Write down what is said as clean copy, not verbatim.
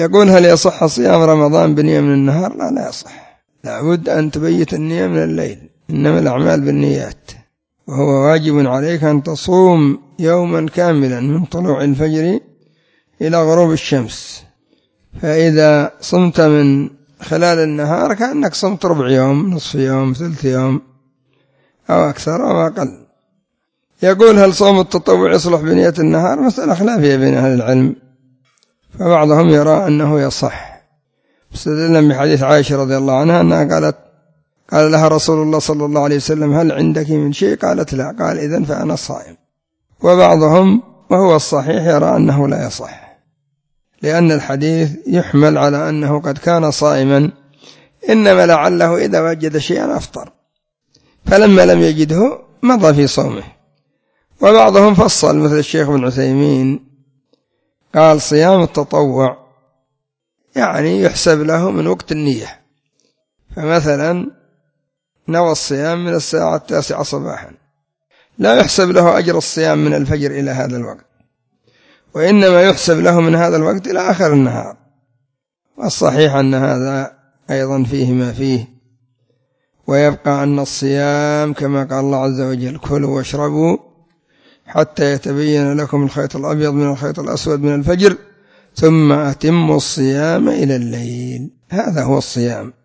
يقول هل يصح صيام رمضان بنية من النهار؟ لا يصح، لابد أن تبيت النية من الليل، إنما الأعمال بالنيات، وهو واجب عليك أن تصوم يوما كاملا من طلوع الفجر إلى غروب الشمس، فإذا صمت من خلال النهار كأنك صمت ربع يوم، نصف يوم، ثلث يوم، أو أكثر أو أقل. يقول هل صوم التطوع يصلح بنية النهار؟ مسألة خلافية بين أهل العلم، فبعضهم يرى أنه يصح، استدلنا بحديث عائشة رضي الله عنها أنها قال لها رسول الله صلى الله عليه وسلم هل عندك من شيء؟ قالت لا، قال إذن فأنا صائم. وبعضهم وهو الصحيح يرى أنه لا يصح، لأن الحديث يحمل على أنه قد كان صائما، إنما لعله إذا وجد شيئا أفطر، فلما لم يجده مضى في صومه. وبعضهم فصل مثل الشيخ ابن عثيمين قال صيام التطوع يعني يحسب له من وقت النية، فمثلا نوى الصيام من الساعة 9 صباحا، لا يحسب له أجر الصيام من الفجر إلى هذا الوقت، وإنما يحسب له من هذا الوقت إلى آخر النهار. والصحيح أن هذا أيضا فيه ما فيه، ويبقى أن الصيام كما قال الله عز وجل كلوا واشربوا حتى يتبين لكم الخيط الأبيض من الخيط الأسود من الفجر ثم أتموا الصيام إلى الليل، هذا هو الصيام.